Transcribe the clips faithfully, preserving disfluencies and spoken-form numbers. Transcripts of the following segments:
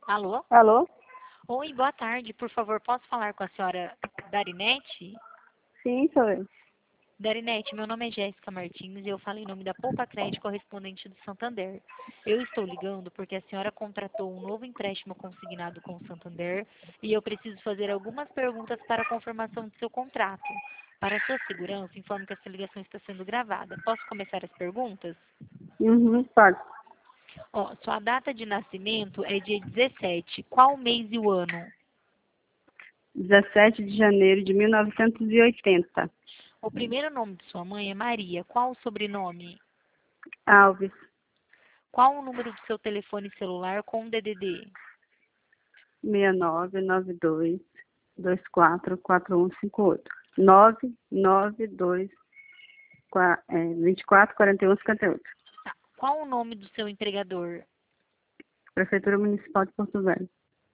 Alô? Alô? Oi, boa tarde. Por favor, posso falar com a senhora Darinete? Sim, sou eu. Darinete, meu nome é Jéssica Martins e eu falo em nome da Poupa Crédito correspondente do Santander. Eu estou ligando porque a senhora contratou um novo empréstimo consignado com o Santander e eu preciso fazer algumas perguntas para a confirmação do seu contrato. Para sua segurança, informo que essa ligação está sendo gravada. Posso começar as perguntas? Uhum, pode. Ó, sua data de nascimento é dia dezessete. Qual o mês e o ano? dezessete de janeiro de mil novecentos e oitenta. O primeiro nome de sua mãe é Maria. Qual o sobrenome? Alves, Qual o número do seu telefone celular com D D D? seis nove nove dois dois quatro quatro um cinco oito. nove nove dois vinte e quatro quarenta e um cinquenta e oito. Tá. Qual o nome do seu empregador? Prefeitura Municipal de Porto Velho.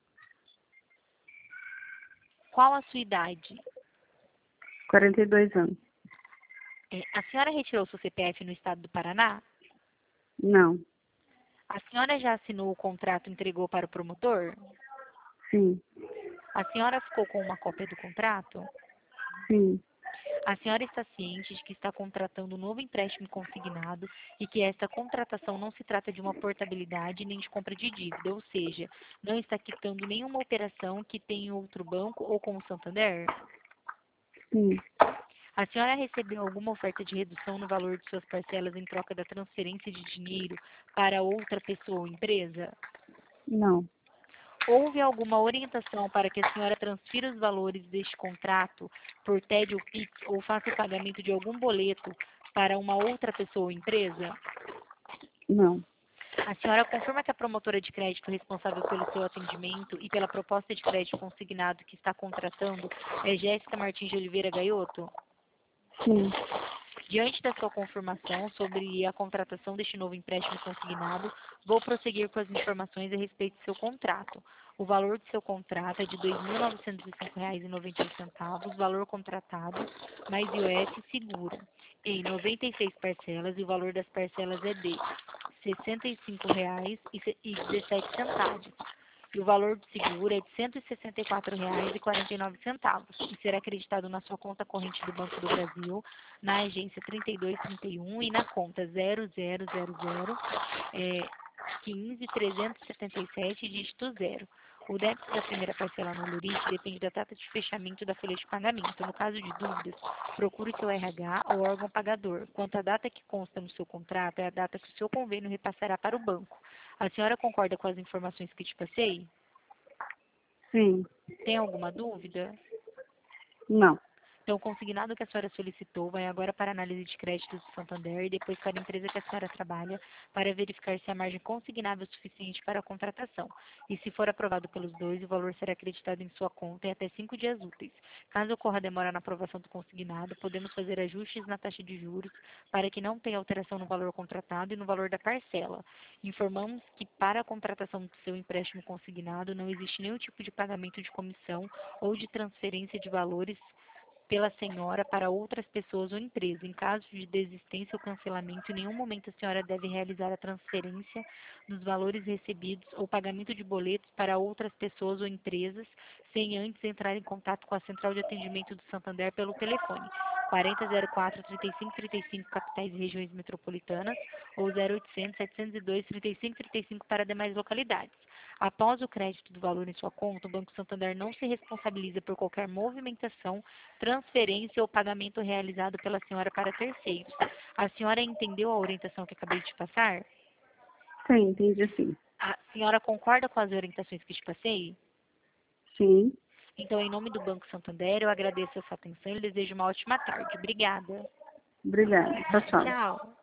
Qual a sua idade? quarenta e dois anos. É, a senhora retirou seu C P F no estado do Paraná? Não. A senhora já assinou o contrato e entregou para o promotor? Sim. A senhora ficou com uma cópia do contrato? Sim. A senhora está ciente de que está contratando um novo empréstimo consignado e que esta contratação não se trata de uma portabilidade nem de compra de dívida, ou seja, não está quitando nenhuma operação que tenha em outro banco ou com o Santander? Sim. A senhora recebeu alguma oferta de redução no valor de suas parcelas em troca da transferência de dinheiro para outra pessoa ou empresa? Não. Houve alguma orientação para que a senhora transfira os valores deste contrato por T E D ou Pix ou faça o pagamento de algum boleto para uma outra pessoa ou empresa? Não. A senhora confirma que a promotora de crédito responsável pelo seu atendimento e pela proposta de crédito consignado que está contratando é Jéssica Martins de Oliveira Gaioto? Sim. Diante da sua confirmação sobre a contratação deste novo empréstimo consignado, vou prosseguir com as informações a respeito do seu contrato. O valor do seu contrato é de dois mil novecentos e cinco reais e noventa e oito centavos, valor contratado, mais I O F seguro, em noventa e seis parcelas, e o valor das parcelas é de sessenta e cinco reais e dezessete centavos. E o valor do seguro é de cento e sessenta e quatro reais e quarenta e nove centavos e será acreditado na sua conta corrente do Banco do Brasil, na agência trinta e dois trinta e um e na conta zero zero zero zero é, quinze trezentos e setenta e sete, dígito zero. O débito da primeira parcela no Lurite depende da data de fechamento da folha de pagamento. No caso de dúvidas, procure seu R H ou órgão pagador. Quanto à data que consta no seu contrato, é a data que o seu convênio repassará para o banco. A senhora concorda com as informações que te passei? Sim. Tem alguma dúvida? Não. Então, o consignado que a senhora solicitou vai agora para a análise de créditos do Santander e depois para a empresa que a senhora trabalha para verificar se a margem consignável é suficiente para a contratação. E se for aprovado pelos dois, o valor será acreditado em sua conta em até cinco dias úteis. Caso ocorra demora na aprovação do consignado, podemos fazer ajustes na taxa de juros para que não tenha alteração no valor contratado e no valor da parcela. Informamos que para a contratação do seu empréstimo consignado não existe nenhum tipo de pagamento de comissão ou de transferência de valores pela senhora para outras pessoas ou empresa. Em caso de desistência ou cancelamento, em nenhum momento a senhora deve realizar a transferência dos valores recebidos ou pagamento de boletos para outras pessoas ou empresas sem antes entrar em contato com a Central de Atendimento do Santander pelo telefone quarenta zero quatro trinta e cinco trinta e cinco capitais e regiões metropolitanas ou zero oitocentos setecentos e dois trinta e cinco trinta e cinco para demais localidades. Após o crédito do valor em sua conta, o Banco Santander não se responsabiliza por qualquer movimentação, transferência ou pagamento realizado pela senhora para terceiros. A senhora entendeu a orientação que acabei de passar? Sim, entendi sim. A senhora concorda com as orientações que te passei? Sim. Então, em nome do Banco Santander, eu agradeço a sua atenção e lhe desejo uma ótima tarde. Obrigada. Obrigada. Tchau, tchau. Tchau.